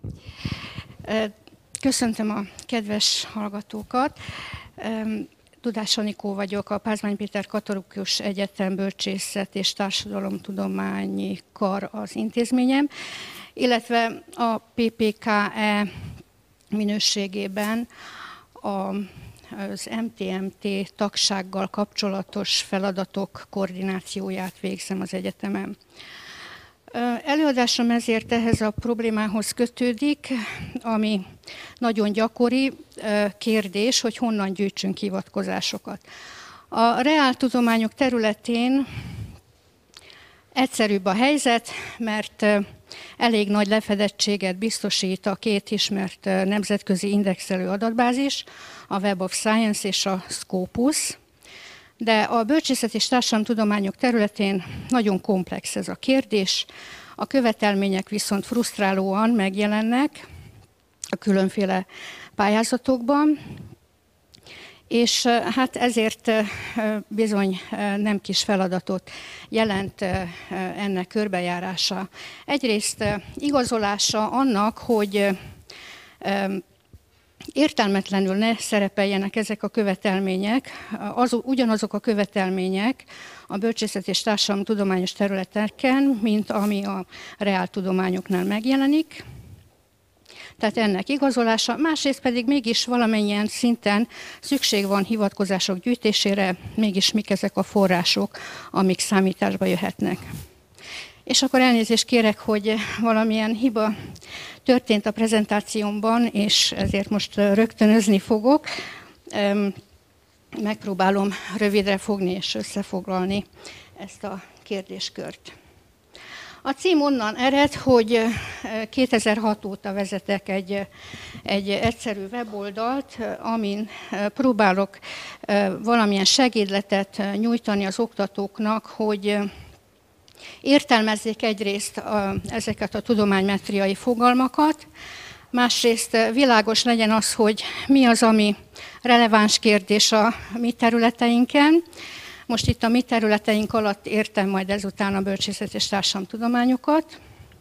Köszöntöm a kedves hallgatókat. Tudás Anikó vagyok, a Pázmány Péter Katolikus Egyetem Bölcsészet és Társadalomtudományi Kar az intézményem, illetve a PPKE minőségében az MTMT tagsággal kapcsolatos feladatok koordinációját végzem az egyetemen. Előadásom ezért ehhez a problémához kötődik, ami nagyon gyakori kérdés, hogy honnan gyűjtsünk hivatkozásokat. A reáltudományok területén egyszerűbb a helyzet, mert elég nagy lefedettséget biztosít a két ismert nemzetközi indexelő adatbázis, a Web of Science és a Scopus. De a bölcsészet és társadalomtudományok területén nagyon komplex ez a kérdés, a követelmények viszont frusztrálóan megjelennek a különféle pályázatokban, és hát ezért bizony nem kis feladatot jelent ennek körbejárása. Egyrészt igazolása annak, hogy értelmetlenül ne szerepeljenek ezek a követelmények, ugyanazok a követelmények a bölcsészet és társadalomtudományos területeken, mint ami a reáltudományoknál megjelenik. Tehát ennek igazolása, másrészt pedig mégis valamennyien szinten szükség van hivatkozások gyűjtésére, mégis mik ezek a források, amik számításba jöhetnek. És akkor elnézést kérek, hogy valamilyen hiba történt a prezentációmban, és ezért most rögtönözni fogok. Megpróbálom rövidre fogni és összefoglalni ezt a kérdéskört. A cím onnan ered, hogy 2006 óta vezetek egy egyszerű weboldalt, amin próbálok valamilyen segédletet nyújtani az oktatóknak, hogy értelmezzék egyrészt ezeket a tudománymetriai fogalmakat, másrészt világos legyen az, hogy mi az, ami releváns kérdés a mi területeinken. Most itt a mi területeink alatt értem majd ezután a bölcsészet és társadalomtudományokat.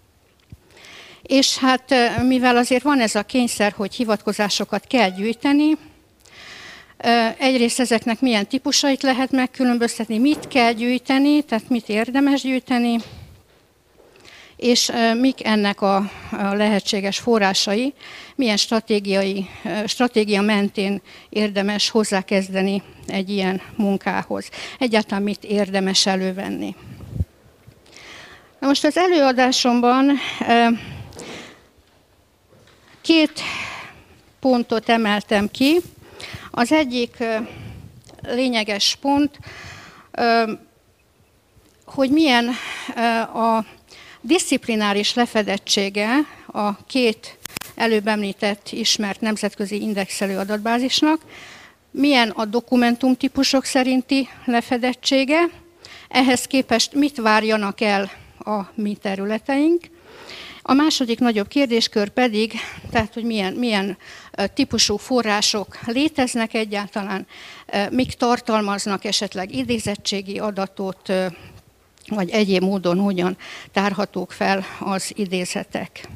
És hát mivel azért van ez a kényszer, hogy hivatkozásokat kell gyűjteni, egyrészt ezeknek milyen típusait lehet megkülönböztetni, mit kell gyűjteni, tehát mit érdemes gyűjteni, és mik ennek a lehetséges forrásai, milyen stratégia mentén érdemes hozzákezdeni egy ilyen munkához. Egyáltalán mit érdemes elővenni. Na most az előadásomban két pontot emeltem ki. Az egyik lényeges pont, hogy milyen a diszciplináris lefedettsége a két előbb említett ismert nemzetközi indexelő adatbázisnak, milyen a dokumentumtípusok szerinti lefedettsége, ehhez képest mit várjanak el a mi területeink. A második nagyobb kérdéskör pedig, tehát hogy milyen típusú források léteznek egyáltalán, mik tartalmaznak esetleg idézettségi adatot, vagy egyéb módon hogyan tárhatók fel az idézetek.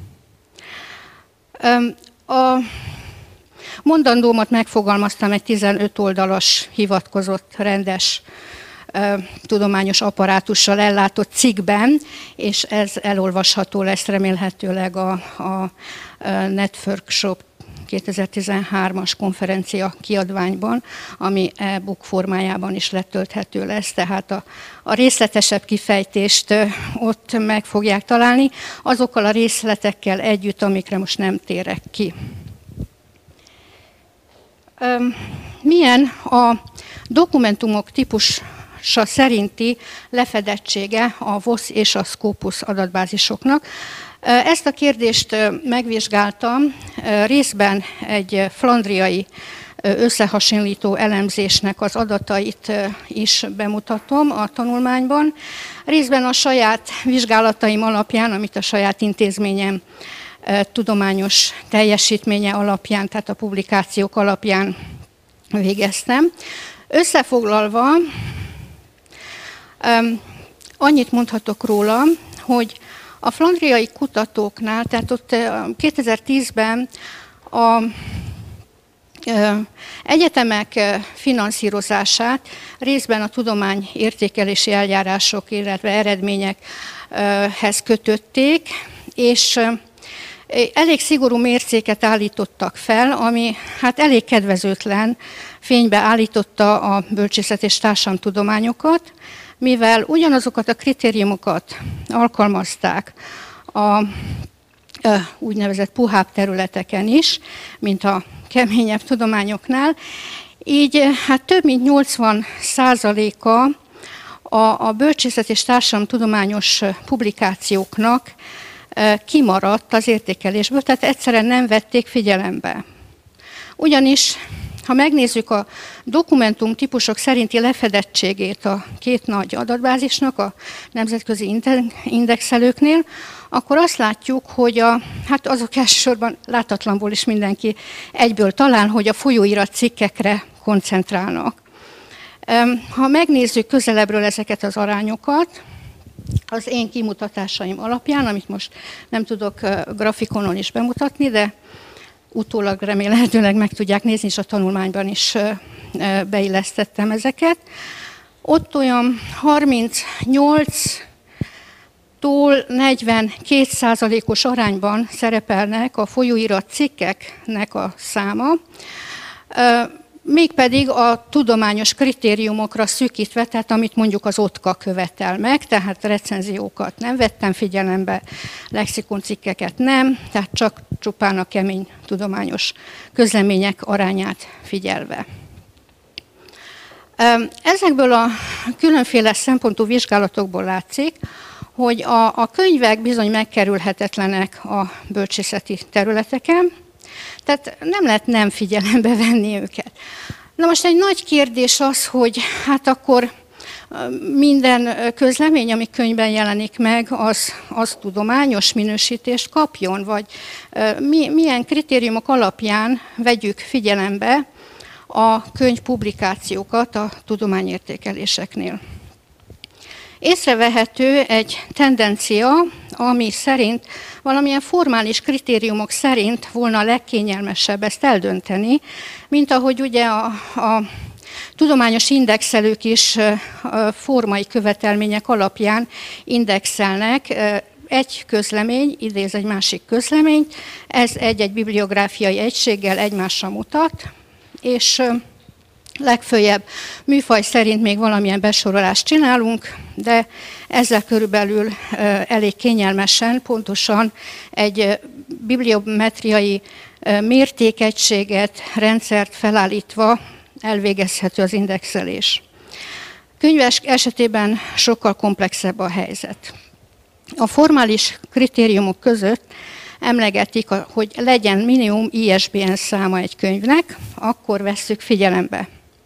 A mondandómat megfogalmaztam egy 15 oldalas, hivatkozott, rendes, tudományos apparátussal ellátott cikkben, és ez elolvasható lesz remélhetőleg a Networkshop 2013-as konferencia kiadványban, ami e-book formájában is letölthető lesz, tehát a részletesebb kifejtést ott meg fogják találni, azokkal a részletekkel együtt, amikre most nem térek ki. Milyen a dokumentumok típusa szerinti lefedettsége a VOSZ és a Scopus adatbázisoknak? Ezt a kérdést megvizsgáltam, részben egy flandriai összehasonlító elemzésnek az adatait is bemutatom a tanulmányban, részben a saját vizsgálataim alapján, amit a saját intézményem tudományos teljesítménye alapján, tehát a publikációk alapján végeztem. Összefoglalva, annyit mondhatok róla, hogy A flandriai kutatóknál, tehát ott 2010-ben a egyetemek finanszírozását részben a tudományértékelési eljárások, illetve eredményekhez kötötték, és elég szigorú mércéket állítottak fel, ami hát elég kedvezőtlen fénybe állította a bölcsészet és társadalomtudományokat, mivel ugyanazokat a kritériumokat alkalmazták a úgynevezett puhább területeken is, mint a keményebb tudományoknál, így hát több mint 80%-a a bölcsészet és társadalomtudományos publikációknak kimaradt az értékelésből, tehát egyszerűen nem vették figyelembe. Ugyanis, ha megnézzük a dokumentum típusok szerinti lefedettségét a két nagy adatbázisnak, a nemzetközi indexelőknél, akkor azt látjuk, hogy hát azok elsősorban látatlanból is mindenki egyből talál, hogy a folyóirat cikkekre koncentrálnak. Ha megnézzük közelebbről ezeket az arányokat, az én kimutatásaim alapján, amit most nem tudok grafikonon is bemutatni, de utólag remélhetőleg meg tudják nézni, és a tanulmányban is beillesztettem ezeket. Ott olyan 38-tól 42%-os arányban szerepelnek a folyóirat cikkeknek a száma, mégpedig a tudományos kritériumokra szűkítve, tehát amit mondjuk az OTKA követel meg, tehát recenziókat nem vettem figyelembe, lexikoncikkeket nem, tehát csak csupán a kemény tudományos közlemények arányát figyelve. Ezekből a különféle szempontú vizsgálatokból látszik, hogy a könyvek bizony megkerülhetetlenek a bölcsészeti területeken, tehát nem lehet nem figyelembe venni őket. Na most egy nagy kérdés az, hogy hát akkor minden közlemény, ami könyvben jelenik meg, az tudományos minősítést kapjon, vagy milyen kritériumok alapján vegyük figyelembe a könyvpublikációkat a tudományértékeléseknél. Észrevehető egy tendencia, ami szerint valamilyen formális kritériumok szerint volna a legkényelmesebb ezt eldönteni, mint ahogy ugye a tudományos indexelők is formai követelmények alapján indexelnek. Egy közlemény idéz egy másik közleményt, ez egy-egy bibliográfiai egységgel egymásra mutat, és legföljebb műfaj szerint még valamilyen besorolást csinálunk, de ezzel körülbelül elég kényelmesen, pontosan egy bibliometriai mértékegységet, rendszert felállítva elvégezhető az indexelés. Könyves esetében sokkal komplexebb a helyzet. A formális kritériumok között emlegetik, hogy legyen minimum ISBN száma egy könyvnek, akkor vesszük figyelembe.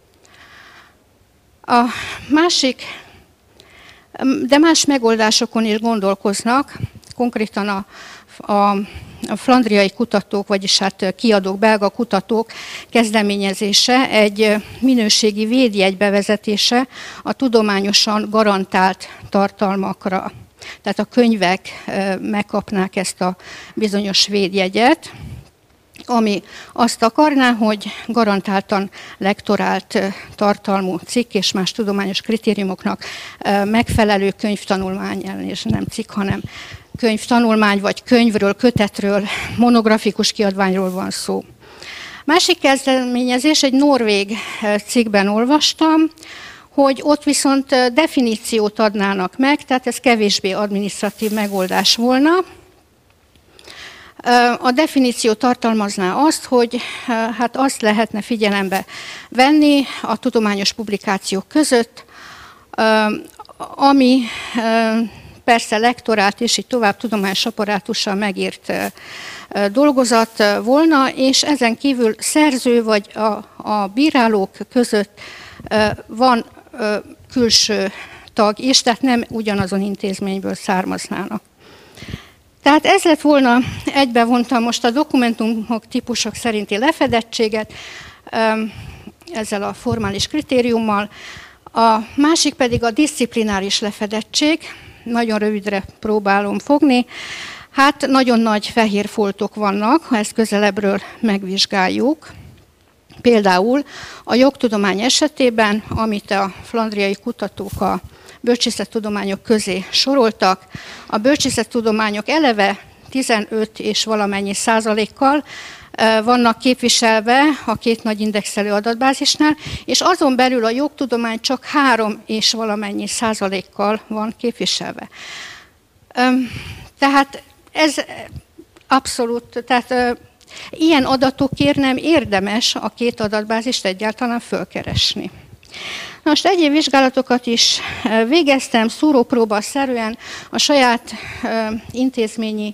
A másik, de más megoldásokon is gondolkoznak, konkrétan a flandriai kutatók, vagyis hát kiadók, belga kutatók kezdeményezése egy minőségi védjegy bevezetése a tudományosan garantált tartalmakra. Tehát a könyvek megkapnák ezt a bizonyos védjegyet, ami azt akarná, hogy garantáltan lektorált tartalmú cikk és más tudományos kritériumoknak megfelelő könyvtanulmány, és nem cikk, hanem könyvtanulmány, vagy könyvről, kötetről, monografikus kiadványról van szó. Másik kezdeményezés, egy norvég cikkben olvastam, hogy ott viszont definíciót adnának meg, tehát ez kevésbé adminisztratív megoldás volna. A definíció tartalmazná azt, hogy hát azt lehetne figyelembe venni a tudományos publikációk között, ami persze lektorált és így tovább tudományos apparátussal megírt dolgozat volna, és ezen kívül szerző vagy a bírálók között van külső tag is, tehát nem ugyanazon intézményből származnának. Tehát ez lett volna, egybevontam most a dokumentumok típusok szerinti lefedettséget ezzel a formális kritériummal, a másik pedig a diszciplináris lefedettség, nagyon rövidre próbálom fogni. Hát nagyon nagy fehér foltok vannak, ha ezt közelebbről megvizsgáljuk. Például a jogtudomány esetében, amit a flandriai kutatók a bölcsészettudományok közé soroltak, a bölcsészettudományok eleve 15 és valamennyi százalékkal vannak képviselve a két nagy indexelő adatbázisnál, és azon belül a jogtudomány csak 3 és valamennyi százalékkal van képviselve. Tehát ez abszolút, tehát ilyen adatokért nem érdemes a két adatbázist egyáltalán fölkeresni. Most egyéb vizsgálatokat is végeztem, szúrópróba-szerűen a saját intézményi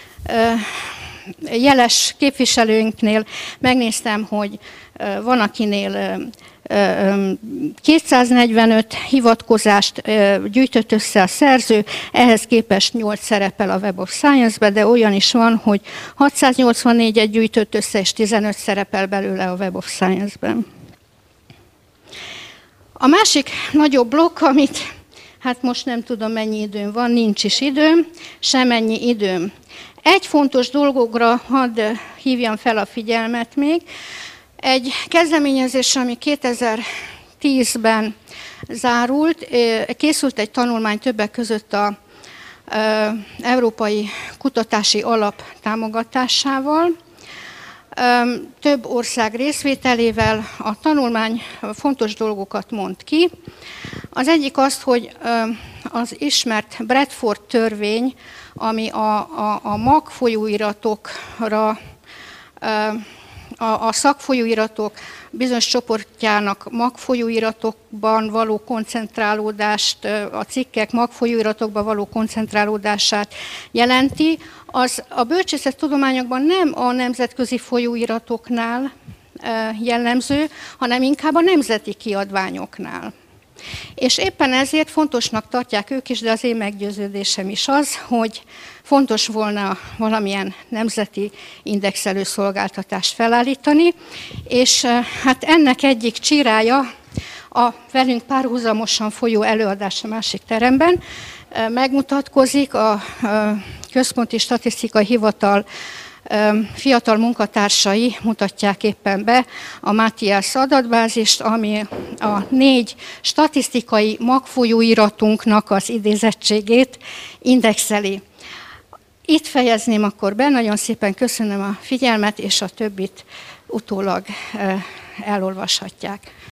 jeles képviselőinknél megnéztem, hogy van akinél 245 hivatkozást gyűjtött össze a szerző, ehhez képest 8 szerepel a Web of Science-be, de olyan is van, hogy 684-et gyűjtött össze, és 15 szerepel belőle a Web of Science-ben. A másik nagyobb blokk, amit hát most nem tudom mennyi időm van, nincs is időm, semennyi időm. Egy fontos dolgokra hadd hívjam fel a figyelmet még. Egy kezdeményezés, ami 2010-ben zárult, készült egy tanulmány többek között az Európai Kutatási Alap támogatásával, több ország részvételével. A tanulmány fontos dolgokat mond ki. Az egyik az, hogy az ismert Bradford törvény, ami a magfolyóiratokra, a szakfolyóiratok bizonyos csoportjának magfolyóiratokban való koncentrálódást, a cikkek magfolyóiratokban való koncentrálódását jelenti, az a bölcsészettudományokban nem a nemzetközi folyóiratoknál jellemző, hanem inkább a nemzeti kiadványoknál. És éppen ezért fontosnak tartják ők is, de az én meggyőződésem is az, hogy fontos volna valamilyen nemzeti indexelő szolgáltatást felállítani, és hát ennek egyik csirája a velünk párhuzamosan folyó előadás a másik teremben megmutatkozik. A Központi Statisztikai Hivatal fiatal munkatársai mutatják éppen be a Matthias adatbázist, ami a 4 statisztikai magfolyóiratunknak az idézettségét indexeli. Itt fejezném akkor be, nagyon szépen köszönöm a figyelmet, és a többit utólag elolvashatják.